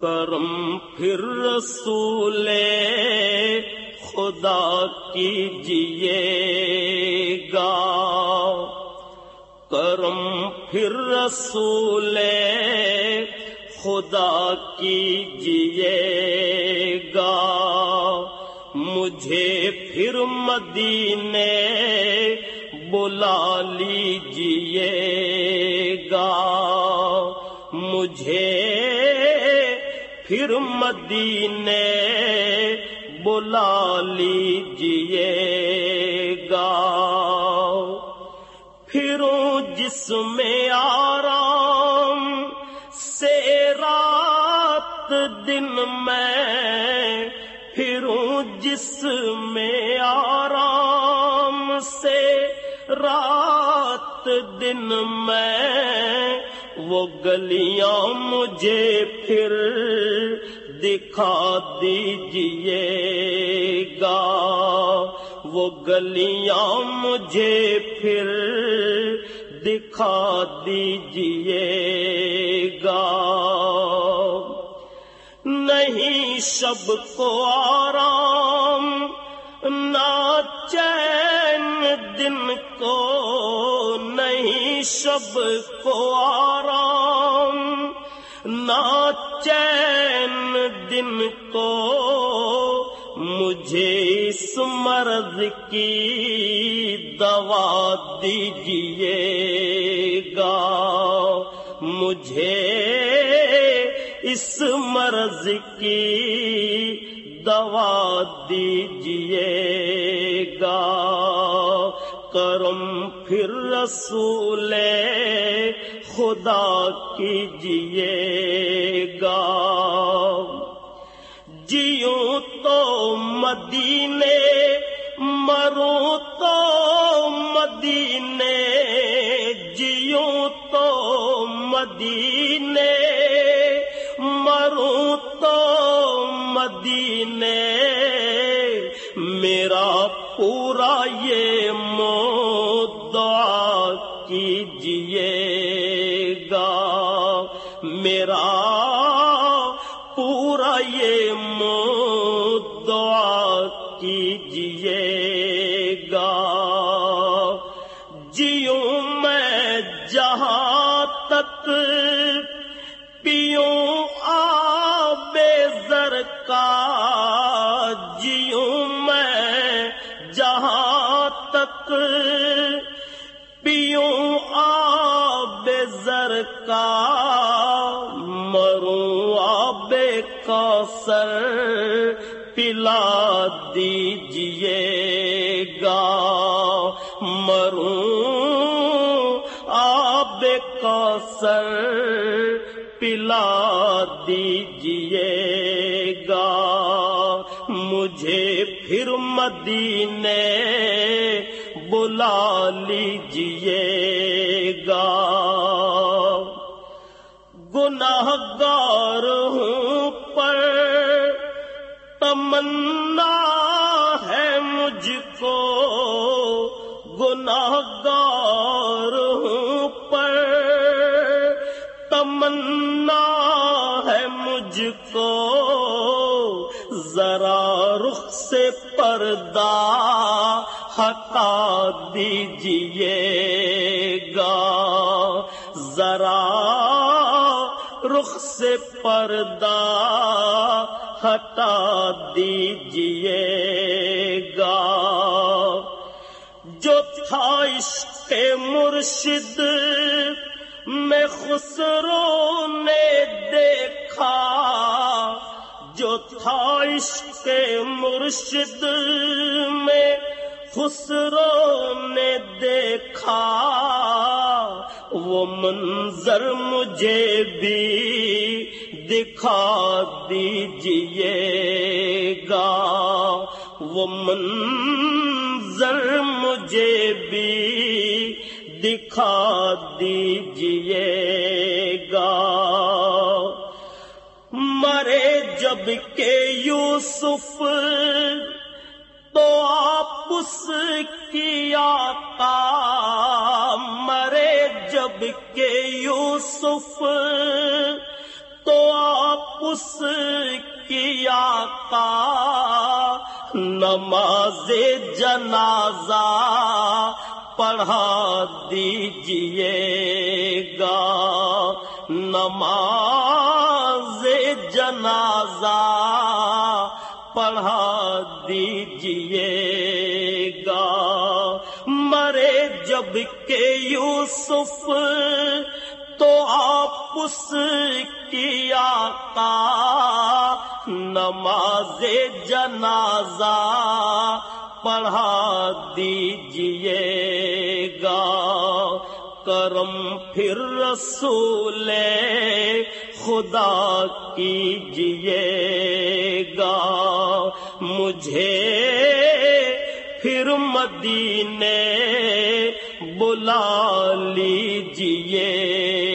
کرم پھر رسول خدا کیجیے گا، کرم پھر رسول خدا کیجیے گا، مجھے پھر مدینے بلا لیجیے گا، مجھے پھر مدینے بلا لیجیے گا، پھروں جس میں آرام سے رات دن میں، پھروں جس میں آرام سے رات دن میں، وہ گلیاں مجھے پھر دکھا دیجیے گا، وہ گلیاں مجھے پھر دکھا دیجیے گا، نہیں شب کو آرام نہ چین دن کو، نہیں شب کو آرام نہ چین دن کو، مجھے اس مرض کی دوا دیجیے گا، مجھے اس مرض کی دوا دیجیے گا، کرم پھر رسول خدا کیجیے گا، جیوں تو مدینے مروں تو مدینے، جیوں تو مدینے مروں تو مدینے، میرا پورا یہ دعا کیجیے گا، میرا پورا یہ دعا کیجیے گا، جیوں میں جہاں تک پیوں آب زر کا، جیوں میں جہاں تک پیوں آب زر کا، مروں آب کوثر پلا دیجیے گا، مروں آب کوثر پلا دیجیے گا، مجھے پھر مدینے بلا لیجیے گا، گناہگار ہوں پر تمنا ہے مجھ کو، گناہگار ہوں پر تمنا ہے مجھ کو، ذرا رخ سے پردہ ہٹا دیجیے گا، ذرا رخ سے پردہ ہٹا دیجیے گا، جو تھا عشق مرشد میں خسرو نے دیکھا، جو تھا عشق مرشد میں خسرو نے دیکھا، وہ منظر مجھے بھی دکھا دیجیے گا، وہ منظر مجھے بھی دکھا دیجیے گا، مرے جب کہ یوسف تو آپ اس کی آقا، مرے جب کہ یوسف تو آپ اس کی آقا نماز جنازہ پڑھا دیجئے گا، نماز جنازہ پڑھا دیجئے گا۔ مرے جب کہ یوسف تو آپ اس کی آقا نماز جنازہ پڑھا دیجئے گا۔ کرم پھر رسول خدا کیجئے گا، مجھے پھر مدینے بلا لیجئے